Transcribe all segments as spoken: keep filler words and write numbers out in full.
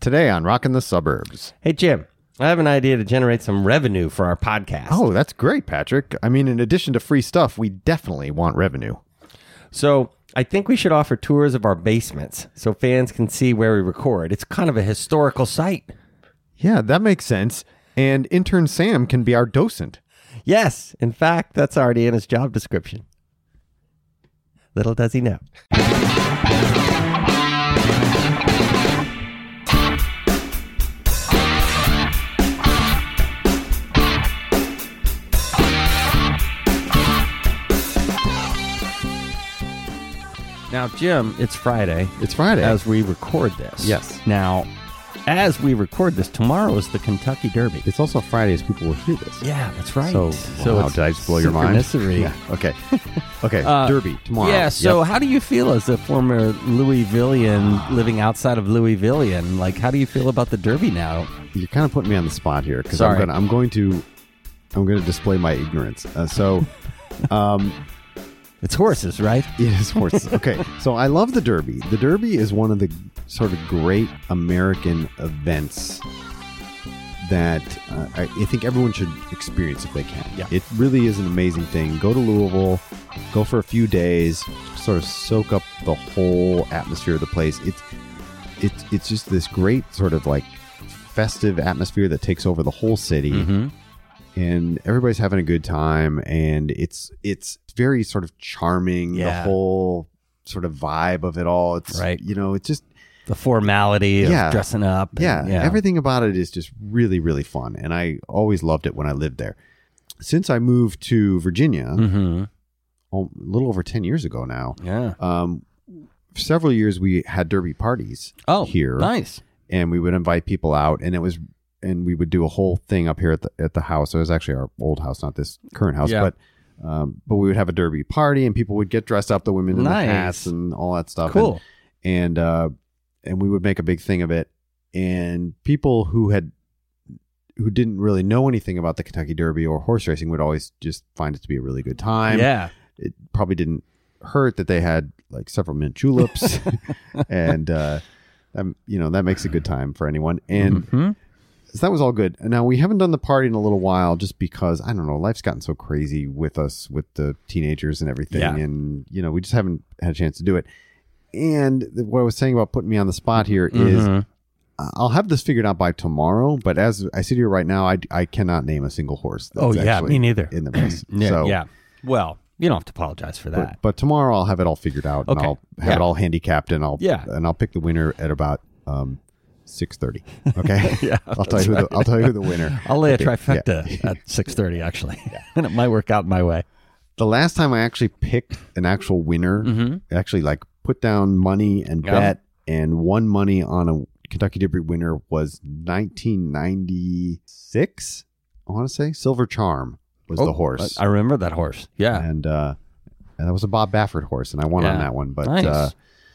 Today on Rockin' the Suburbs. Hey, Jim, I have an idea to generate some revenue for our podcast. Oh, that's great, Patrick. I mean, in addition to free stuff, we definitely want revenue. So I think we should offer tours of our basements so fans can see where we record. It's kind of a historical site. Yeah, that makes sense. And intern Sam can be our docent. Yes, in fact, that's already in his job description. Little does he know. Now, Jim, it's Friday. It's Friday. As we record this. Yes. Now, as we record this, tomorrow is the Kentucky Derby. It's also Friday as people will hear this. Yeah, that's right. So, so wow, it's did I just blow your mind? synchronicity. Yeah. Okay. Okay. Uh, Derby tomorrow. Yeah. So, Yep. how do you feel as a former Louisvillian living outside of Louisvillian? Like, how do you feel about the Derby now? You're kind of putting me on the spot here because I'm Sorry. going. I'm going to. I'm going to display my ignorance. Uh, so, um, It's horses, right? it is horses. Okay. So I love the Derby. The Derby is one of the sort of great American events that uh, I, I think everyone should experience if they can. Yeah. It really is an amazing thing. Go to Louisville, go for a few days, sort of soak up the whole atmosphere of the place. It's it's it's just this great sort of like festive atmosphere that takes over the whole city. Mm-hmm. And everybody's having a good time, and it's it's very sort of charming. Yeah. The whole sort of vibe of it all. It's Right. You know, it's just The formality of Yeah. dressing up. and- yeah, everything about it is just really really fun, and I always loved it when I lived there. Since I moved to Virginia, Mm-hmm. a little over ten years ago now, Yeah. um, for several years we had Derby parties Oh, here, nice. and we would invite people out, and it was. And we would do a whole thing up here at the at the house. So it was actually our old house, not this current house. Yeah. But um, but we would have a Derby party, and people would get dressed up, the women in Nice. the hats and all that stuff. Cool. And and, uh, and we would make a big thing of it. And people who had who didn't really know anything about the Kentucky Derby or horse racing would always just find it to be a really good time. Yeah. It probably didn't hurt that they had like several mint juleps, and uh, um, you know that makes a good time for anyone. And Mhm. so that was all good. And now we haven't done the party in a little while just because, I don't know, life's gotten so crazy with us, with the teenagers and everything. Yeah. And, you know, we just haven't had a chance to do it. And th- what I was saying about putting me on the spot here is Mhm. I'll have this figured out by tomorrow. But as I sit here right now, I, I cannot name a single horse. That's Oh, yeah, actually me neither. in the race. Yeah, so, yeah. Well, you don't have to apologize for that. But, but tomorrow I'll have it all figured out. Okay. And I'll have Yeah. it all handicapped, and I'll Yeah. and I'll pick the winner at about um, six thirty. Okay. Yeah, I'll tell you who the, I'll tell you who the winner. I'll lay a Okay, trifecta yeah. at six thirty, actually. And it might work out my way. The last time I actually picked an actual winner, Mhm. actually like put down money and Yeah. bet and won money on a Kentucky Derby winner was nineteen ninety-six. I want to say Silver Charm was Oh, the horse, I I remember that horse. Yeah. and uh, and that was a Bob Baffert horse, and I won on Yeah. that one. But Nice. uh,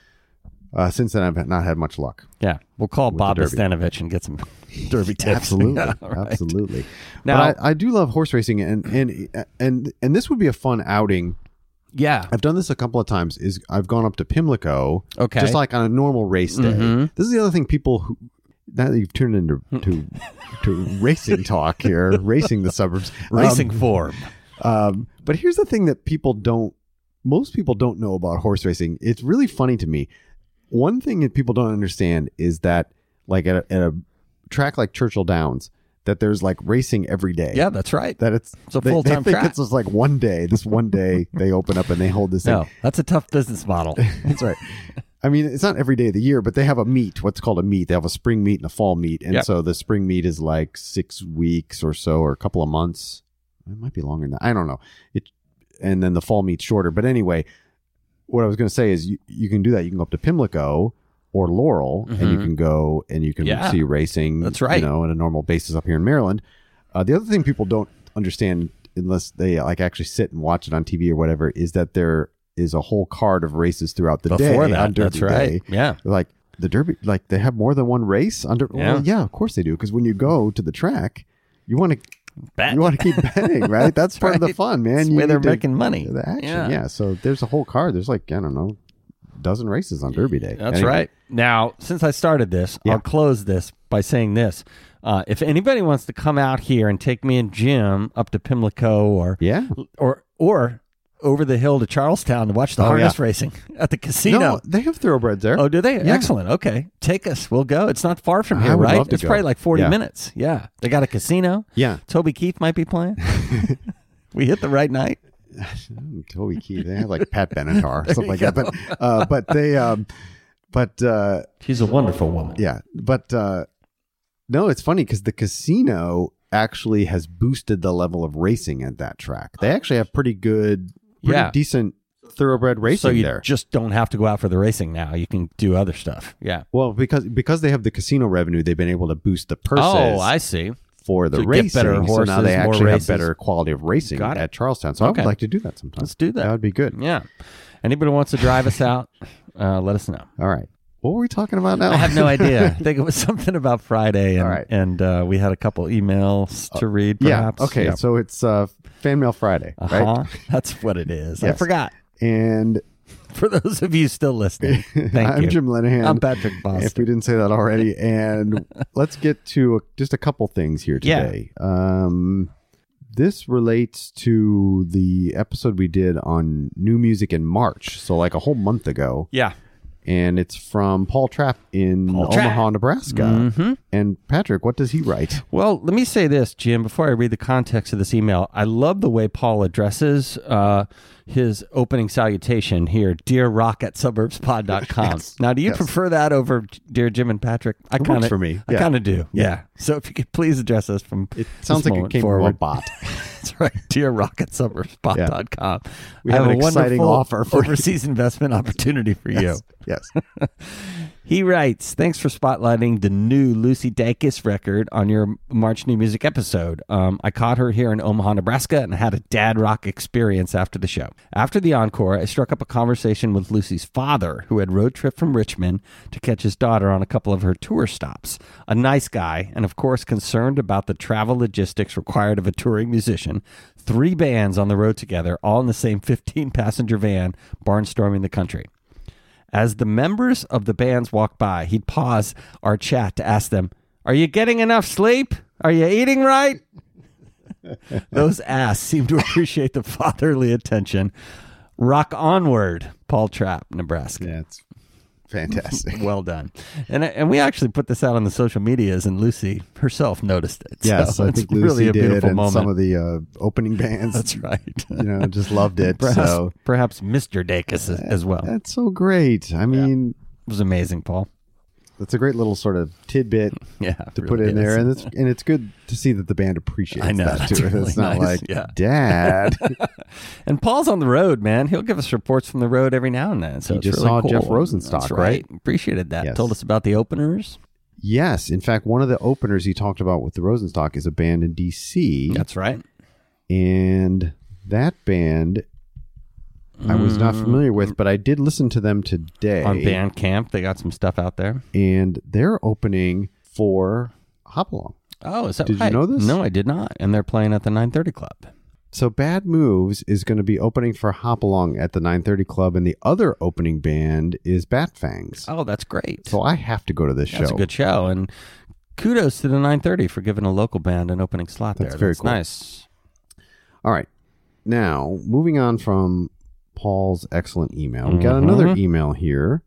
uh, since then, I've not had much luck. Yeah. We'll call With Bob the Derby. Nastanovich and get some Derby tips. Absolutely, Yeah, all right. absolutely. Now- but I, I do love horse racing, and and and and this would be a fun outing. Yeah. I've done this a couple of times. Is I've gone up to Pimlico, Okay. just like on a normal race day. Mhm. This is the other thing. People who now that you've turned into to to racing talk here, racing the suburbs, Racing Um, form. um, but here's the thing that people don't. Most people don't know about horse racing. It's really funny to me. One thing that people don't understand is that, like at a, at a track like Churchill Downs, that there's like racing every day. Yeah, that's right. That it's It's a they- full-time They think track. it's just like one day. This one day they open up and they hold this No, thing. that's a tough business model. That's right. I mean, it's not every day of the year, but they have a meet, what's called a meet. They have a spring meet and a fall meet. And Yep. so the spring meet is like six weeks or so, or a couple of months. It might be longer than that. I don't know. It, and then the fall meet's shorter. But anyway, what I was going to say is you, you can do that. You can go up to Pimlico or Laurel, and you Mhm. can go and you can Yeah. see racing. That's right. You know, on a normal basis up here in Maryland. Uh, the other thing people don't understand, unless they like actually sit and watch it on T V or whatever, is that there is a whole card of races throughout the Before day. that, on Derby that's right. Day. Yeah. Like the Derby, like they have more than one race under. Yeah. Well, yeah, of course they do. Because when you go to the track, you want to Bet. you want to keep betting, right? That's part of the right. fun, man. That's You where they're need to- making money. The action, Yeah. yeah. So there's a whole card. There's like I don't know, dozen races on Derby Day. That's Anyway. right. Now, since I started this, Yeah. I'll close this by saying this. Uh, if anybody wants to come out here and take me and Jim up to Pimlico or Yeah. or or over the hill to Charlestown to watch the Oh, harness yeah. racing at the casino. No, they have thoroughbreds there. Oh, do they? Yeah. Excellent. Okay. Take us. We'll go. It's not far from I here, would right? love to It's go. probably like forty Yeah. minutes. Yeah. They got a casino. Yeah. Toby Keith might be playing. We hit the right night. Toby Keith. They have like Pat Benatar, something like that. But uh, but they um, but uh, She's a wonderful woman. yeah. But uh, no, it's funny because the casino actually has boosted the level of racing at that track. They actually have pretty good, pretty Yeah. decent thoroughbred racing So you there. just don't have to go out for the racing now. You can do other stuff. Yeah. Well, because because they have the casino revenue, they've been able to boost the purses. Oh, I see. for the To get racing. better so now horses, they more actually races. have better quality of racing Got it. at Charlestown. So I Okay. would like to do that sometime. Let's do that. That would be good. Yeah. Anybody who wants to drive us out, uh, let us know. All right. What were we talking about now? I have no idea. I think it was something about Friday, and All right. and uh, we had a couple emails to read. yeah. Perhaps. Okay. Yeah. So it's uh, Fan Mail Friday, Uh-huh. right? That's what it is. I Yes. forgot. And For those of you still listening, thank I'm you. Jim Lenahan. I'm Patrick If Boston. we didn't say that already, and let's get to just a couple things here Yeah. today. Um, this relates to the episode we did on new music in March, so like a whole month ago. Yeah. And it's from Paul Trapp in Paul Omaha, Trapp. Nebraska. Mhm. And Patrick, what does he write? Well, let me say this, Jim, before I read the context of this email. I love the way Paul addresses uh, his opening salutation here, dear rock at suburbs pod dot com. Yes. Now, do you Yes. prefer that over dear Jim and Patrick? I It kind works of for me. I Yeah. kind of do. Yeah. Yeah. So if you could please address us from It sounds this like it moment came forward. from a bot. That's right. Dear rock at suburbs pod dot com. We I have have an a exciting wonderful offer for you. overseas investment opportunity for you. Yes. He writes, thanks for spotlighting the new Lucy Dacus record on your March New Music episode. Um, I caught her here in Omaha, Nebraska, and had a dad rock experience after the show. After the encore, I struck up a conversation with Lucy's father, who had road trip from Richmond to catch his daughter on a couple of her tour stops. A nice guy, and of course concerned about the travel logistics required of a touring musician. Three bands on the road together, all in the same fifteen-passenger van, barnstorming the country. As the members of the bands walked by, he'd pause our chat to ask them, are you getting enough sleep? Are you eating right? Those asks seemed to appreciate the fatherly attention. Rock onward, Paul Trapp, Nebraska. Yeah, it's fantastic. Well done. And and we actually put this out on the social medias, and Lucy herself noticed it. Yes, So I it's think Lucy really a did, beautiful and moment. some of the uh, opening bands, That's right. you know, just loved it. Perhaps, So perhaps Mister Dacus as, as well. It that's so great. I mean, was amazing, Paul. that's a great little sort of tidbit Yeah, to it put really in there, is. and it's and it's good to see that the band appreciates I know, that that's too. really It's not nice, like, yeah. Dad. And Paul's on the road, man. He'll give us reports from the road every now and then. So He it's just really saw cool. Jeff Rosenstock, That's right? Appreciated that. Yes. Told us about the openers. Yes, in fact, one of the openers he talked about with the Rosenstock is a band in D C, That's right. and that band I was not familiar with, but I did listen to them today. On Bandcamp, they got some stuff out there. And they're opening for Hopalong. Oh, is that Did you right? know this? No, I did not. And they're playing at the nine thirty Club. So Bad Moves is going to be opening for Hopalong at the nine thirty Club, and the other opening band is Bat Fangs. Oh, that's great. So I have to go to this That's show. a good show. And kudos to the nine thirty for giving a local band an opening slot That's there. very That's cool. nice. All right. Now, moving on from Paul's excellent email, we got Mhm. another email here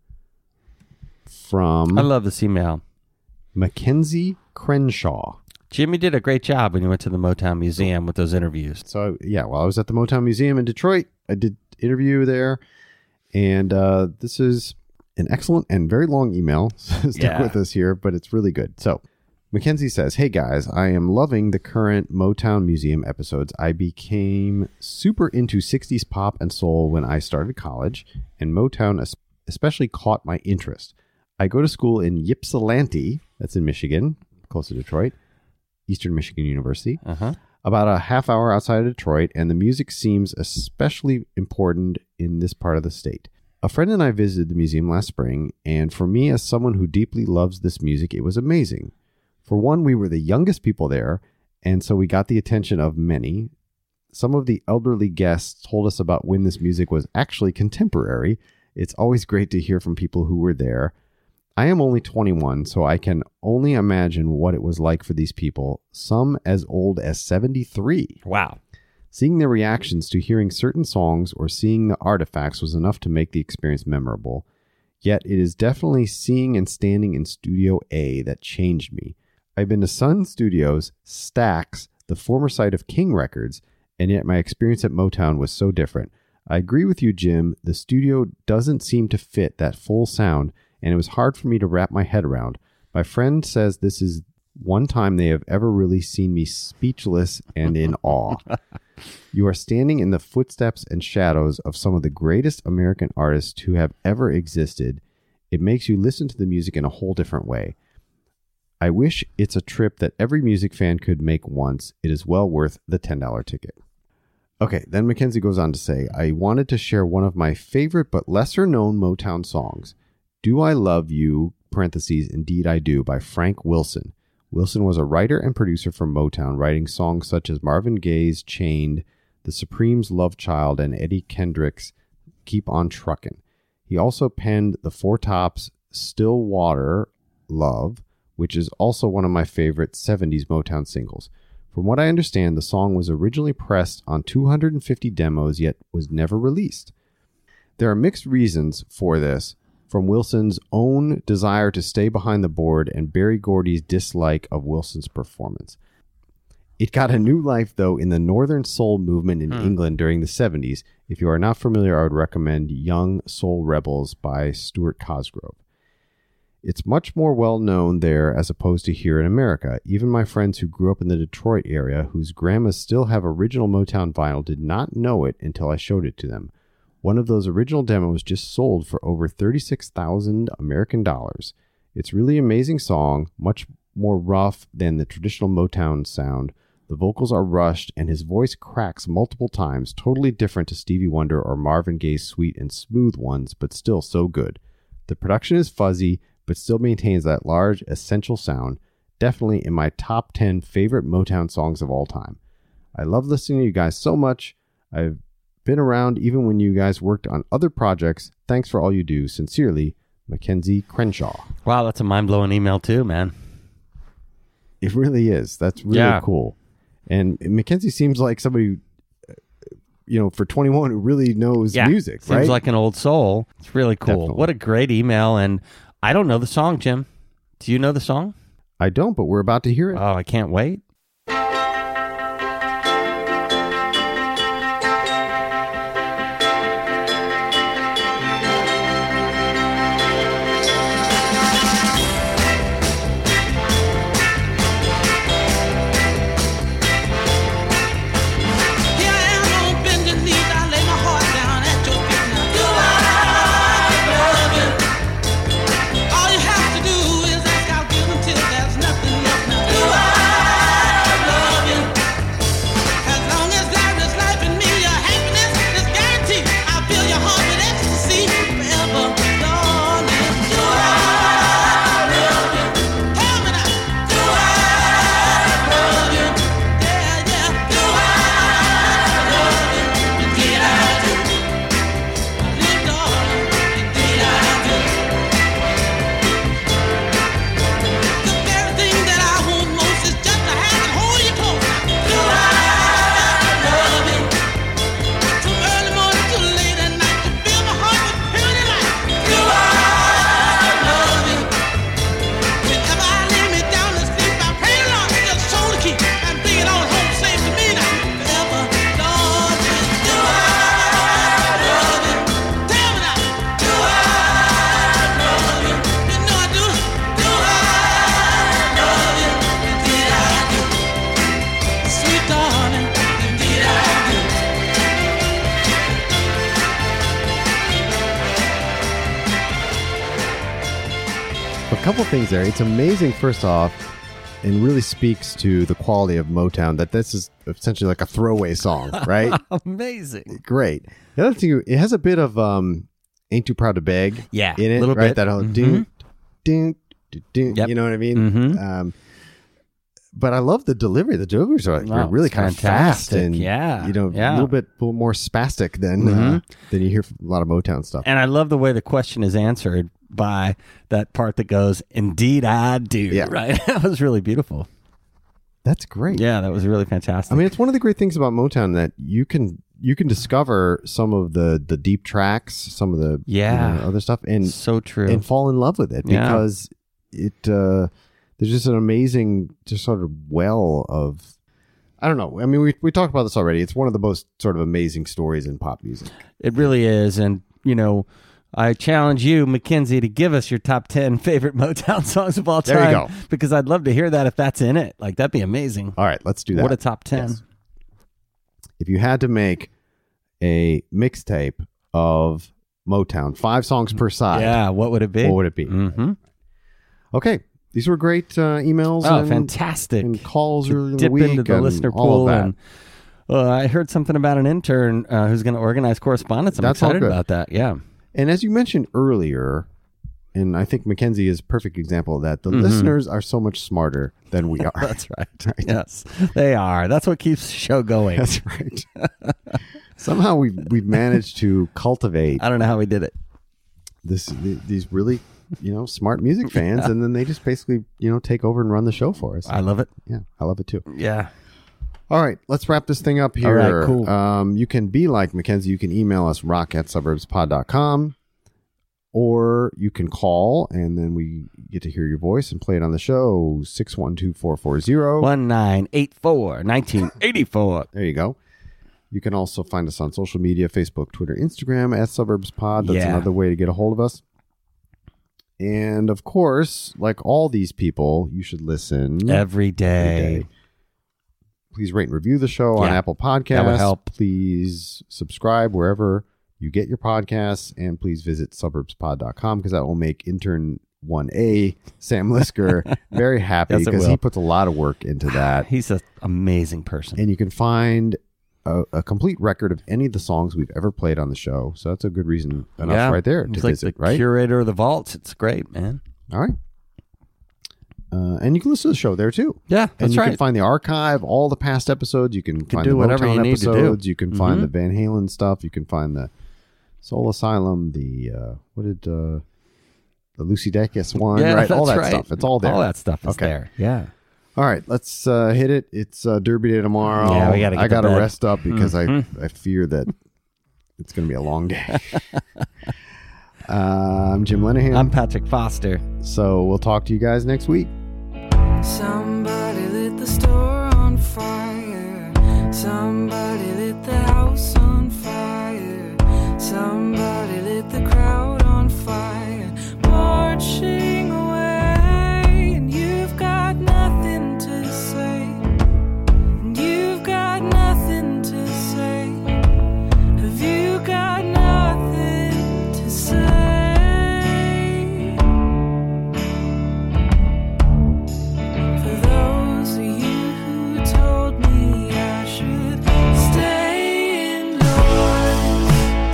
from I love this email. Mackenzie Crenshaw. Jimmy did a great job when you went to the Motown Museum with those interviews. So, yeah, while I was at the Motown Museum in Detroit, I did interview there, and uh, this is an excellent and very long email. Stick Yeah. with us here, but it's really good. So, Mackenzie says, hey guys, I am loving the current Motown Museum episodes. I became super into sixties pop and soul when I started college, and Motown es- especially caught my interest. I go to school in Ypsilanti, that's in Michigan, close to Detroit, Eastern Michigan University, Uh-huh. about a half hour outside of Detroit, and the music seems especially important in this part of the state. A friend and I visited the museum last spring, and for me, as someone who deeply loves this music, it was amazing. For one, we were the youngest people there, and so we got the attention of many. Some of the elderly guests told us about when this music was actually contemporary, It's always great to hear from people who were there. I am only twenty-one, so I can only imagine what it was like for these people, some as old as seventy-three. Wow. Seeing their reactions to hearing certain songs or seeing the artifacts was enough to make the experience memorable. Yet it is definitely seeing and standing in Studio A that changed me. I've been to Sun Studios, Stax, the former site of King Records, and yet my experience at Motown was so different. I agree with you, Jim. The studio doesn't seem to fit that full sound, and it was hard for me to wrap my head around. My friend says this is one time they have ever really seen me speechless and in awe. You are standing in the footsteps and shadows of some of the greatest American artists who have ever existed. It makes you listen to the music in a whole different way. I wish it's a trip that every music fan could make once. It is well worth the ten dollars ticket. Okay, then Mackenzie goes on to say, I wanted to share one of my favorite but lesser known Motown songs, Do I Love You, parentheses, Indeed I Do, by Frank Wilson. Wilson was a writer and producer for Motown, writing songs such as Marvin Gaye's Chained, The Supremes' Love Child, and Eddie Kendrick's Keep on Truckin'. He also penned the Four Tops' Still Water Love, which is also one of my favorite seventies Motown singles. From what I understand, the song was originally pressed on two hundred fifty demos, yet was never released. There are mixed reasons for this, from Wilson's own desire to stay behind the board and Berry Gordy's dislike of Wilson's performance. It got a new life, though, in the Northern Soul movement in hmm. England during the seventies. If you are not familiar, I would recommend Young Soul Rebels by Stuart Cosgrove. It's much more well-known there as opposed to here in America. Even my friends who grew up in the Detroit area, whose grandmas still have original Motown vinyl, did not know it until I showed it to them. One of those original demos just sold for over thirty-six thousand American dollars. It's really an amazing song, much more rough than the traditional Motown sound. The vocals are rushed, and his voice cracks multiple times, totally different to Stevie Wonder or Marvin Gaye's sweet and smooth ones, but still so good. The production is fuzzy, but still maintains that large, essential sound, definitely in my top ten favorite Motown songs of all time. I love listening to you guys so much. I've been around even when you guys worked on other projects. Thanks for all you do. Sincerely, Mackenzie Crenshaw. Wow, that's a mind-blowing email too, man. It really is. That's really yeah. cool. And Mackenzie seems like somebody, you know, for twenty-one who really knows yeah. music, Seems right? Seems like an old soul. It's really cool. Definitely. What a great email. And I don't know the song, Jim. Do you know the song? I don't, but we're about to hear it. Oh, I can't wait. Couple things there. It's amazing, first off, and really speaks to the quality of Motown that this is essentially like a throwaway song, right? Amazing. Great. The other thing, it has a bit of um, Ain't Too Proud to Beg yeah, in it, little right? Bit. That whole mm-hmm. ding, ding, ding, Yep. you know what I mean? Mm-hmm. Um, but I love the delivery. The deliveries are like, No, really it's kind of fast fantastic. and Yeah, you know, yeah. a little bit a little more spastic than Mhm. uh, than you hear from a lot of Motown stuff. And I love the way the question is answered by that part that goes, "Indeed, I do." Yeah. Right? That was really beautiful. That's great. Yeah, that was really fantastic. I mean, it's one of the great things about Motown that you can you can discover some of the the deep tracks, some of the Yeah. you know, other stuff, and so true. and fall in love with it Yeah. because it uh, there's just an amazing just sort of well of I don't know. I mean, we we talked about this already. It's one of the most sort of amazing stories in pop music. It really is. And, you know, I challenge you, Mackenzie, to give us your top ten favorite Motown songs of all time. There you go. Because I'd love to hear that if that's in it. Like, that'd be amazing. All right, let's do that. What a top ten. Yes. If you had to make a mixtape of Motown, five songs per side, Yeah, what would it be? what would it be? Mm-hmm. Okay, these were great uh, emails. Oh, and, fantastic. and calls earlier in the Dip week into the and listener all pool. of that. And uh, I heard something about an intern uh, who's going to organize correspondence. I'm That's all excited good. about that. Yeah. And as you mentioned earlier, and I think Mackenzie is a perfect example of that, the Mhm. listeners are so much smarter than we are. That's right. Yes, they are. That's what keeps the show going. That's right. Somehow we've, we've managed to cultivate I don't know how we did it. this th- these really, you know, smart music fans, and then they just basically, you know, take over and run the show for us. I love it. Yeah, I love it too. Yeah. All right, let's wrap this thing up here. All right, cool. Um, you can be like Mackenzie. You can email us rock at suburbs pod dot com, or you can call, and then we get to hear your voice and play it on the show, six one two, four four zero. one nine eight four, nineteen eighty-four. There you go. You can also find us on social media, Facebook, Twitter, Instagram, at SuburbsPod. That's Yeah. another way to get a hold of us. And, of course, like all these people, you should listen Every day. every day. Please rate and review the show on Yeah. Apple Podcasts. That would help. Please subscribe wherever you get your podcasts. And please visit suburbs pod dot com because that will make intern one A, Sam Lisker, very happy Yes, it because will. he puts a lot of work into that. He's an amazing person. And you can find a, a complete record of any of the songs we've ever played on the show. So that's a good reason enough yeah. right there to He's like visit, the right? curator of the vaults. It's great, man. All right. Uh, and you can listen to the show there too. Yeah, And that's you right. can find the archive, all the past episodes. You can, find do the whatever Motown you need to do. episodes. You can find Mhm. the Van Halen stuff. You can find the Soul Asylum, the, uh, what did, uh, the Lucy Dacus one, yeah, right? All that's that right. stuff. It's all there. All that stuff is Okay. there. Yeah. All right, let's uh, hit it. It's uh, Derby Day tomorrow. Yeah, we gotta get I to got to bed. rest up because Mhm. I, I fear that it's going to be a long day. uh, I'm Jim Lenahan. I'm Patrick Foster. so we'll talk to you guys next week. Somebody lit the store on fire. Somebody lit the house on fire. Somebody lit the crowd on fire. Marching away, and you've got nothing to say. And you've got nothing to say. Have you got nothing to say? For those of you who told me I should stay indoors,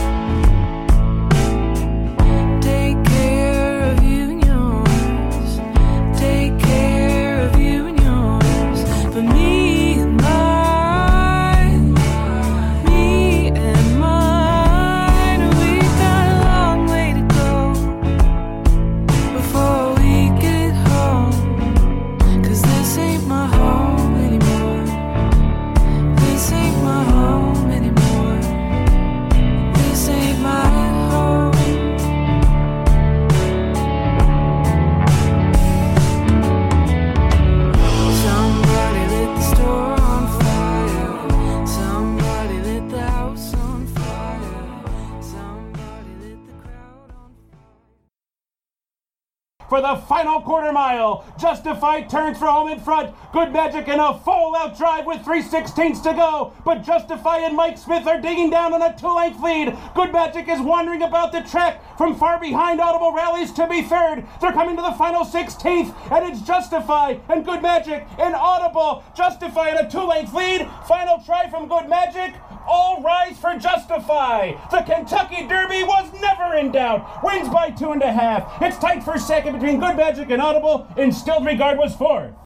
take care of you and yours, take care of you and yours. But me and mine, me and mine, we've got a long way to go before we get home. 'Cause this ain't my home anymore. This ain't my home anymore. This ain't my home. Somebody lit the store on fire. Somebody lit the house on fire. Somebody lit the crowd on fire. For the final quarter mile, Justified turns for home in front. Good Magic in a full-out drive with three sixteenths to go. But Justified and Mike Smith are digging down on a two-length lead. Good Magic is wandering about the track from far behind. Audible rallies to be third. They're coming to the final sixteenth, and it's Justified and Good Magic and Audible. Justified in a two-length lead. Final try from Good Magic. All rise for Justify. The Kentucky Derby was never in doubt. Wins by two and a half. It's tight for second between Good Magic and Audible, and Stilled Regard was fourth.